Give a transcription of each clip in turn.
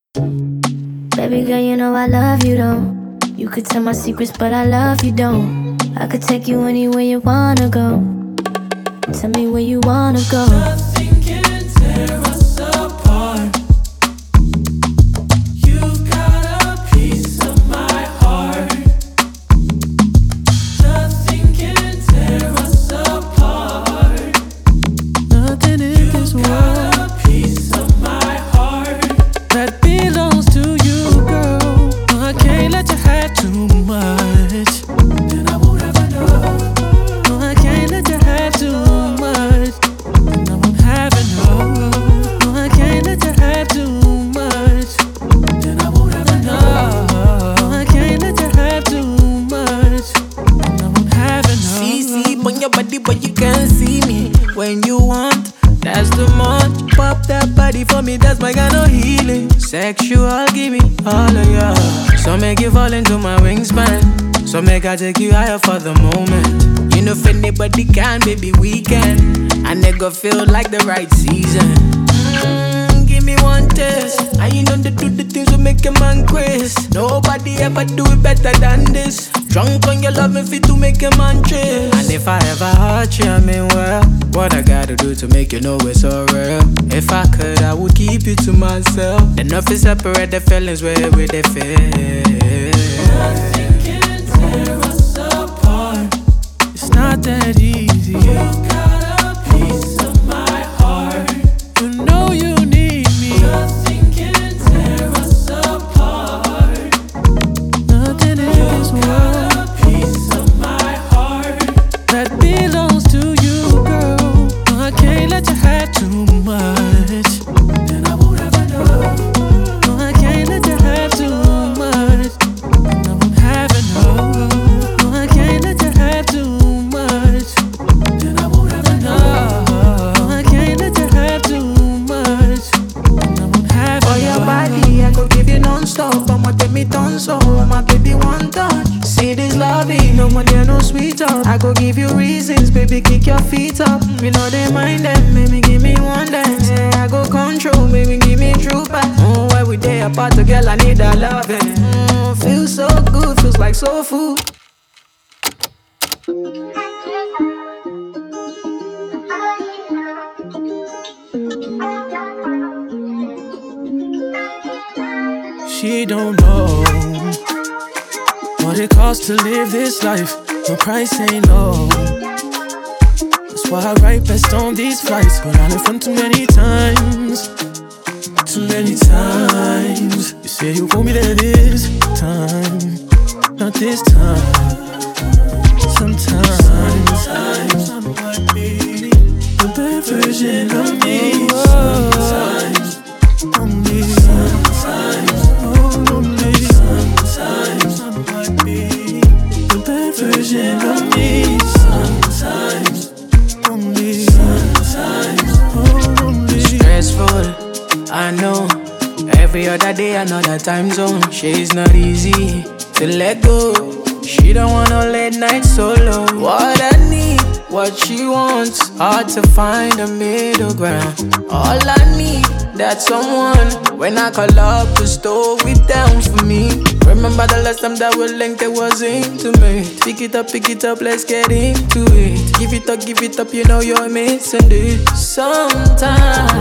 Baby girl, you know I love you though. You could tell my secrets, but I love you don't. I could take you anywhere you wanna go. Tell me where you wanna go. Nothing can tear us apart. You got a piece of my heart. Nothing can tear us apart. Nothing in this world. You got a piece of my heart that belongs to you, girl. I can't let you have too much. Then I won't ever know. No, I can't let you have too much. Then I won't have enough. No, I can't let you have too much. Then I won't ever know. No, I can't let you have too much. Then I won't have enough. See, on your body, but you can't see me. When you want, that's the month. Pop that body for me, that's my kind of healing. Sexual, give me all of ya. So make you fall into my wingspan. So make I take you higher for the moment. You know if anybody can, baby, we can. And it go feel like the right season. Give me one test. And you know they do the things that make a man craze. Nobody ever do it better than this. Drunk on your love and fit to make a man chase. And if I ever hurt you, I mean well, what I gotta do to make you know it's so real. If I could, I would keep you to myself. Enough is separate the feelings where they feel. Nothing can tear us apart. It's not that easy. You got a piece of my heart. You know you need me. Nothing can tear us apart. Nothing in this world. You got a piece of my heart that belongs to you, girl. I can't let you have too much. Then I won't ever know. No, I can't let you have too much. Then I won't have enough. No, I can't let you have too much. Then I won't ever know. No, I can't let you have too much. Then I won't have For your body, I could give you non-stop. I'ma take me done so, my baby one touch. See this loving, no more there, no sweet talk. I could give you reasons, baby, kick your feet up. We know they mind them, maybe give me one dance. Yeah, I go control, baby, give me true back. Every day apart, a girl, I need that loving. Feels so good, feels like soul food. She don't know what it costs to live this life. The price ain't low. That's why I write best on these flights. But I left one too many times. Too many times. You say you want me there this time. Not this time. Sometimes I'm like me, the bad version of me. Sometimes only. Sometimes only. Sometimes I'm like me, the bad version of me. Sometimes only. Sometimes only. Stressful, I know. Every other day, another time zone. She's not easy to let go. She don't want no late night solo. What I need, what she wants. Hard to find a middle ground. All I need, that's someone. When I call up to store it down for me. Remember the last time that we linked, it was intimate. Pick it up, let's get into it. Give it up, you know you're missing it. Sometimes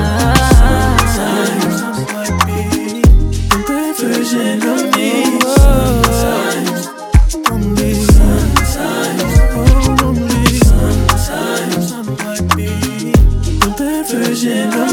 I'm like me, the bad version of me. Sometimes only. Sometimes only. Sometimes I'm like me, the bad version of me.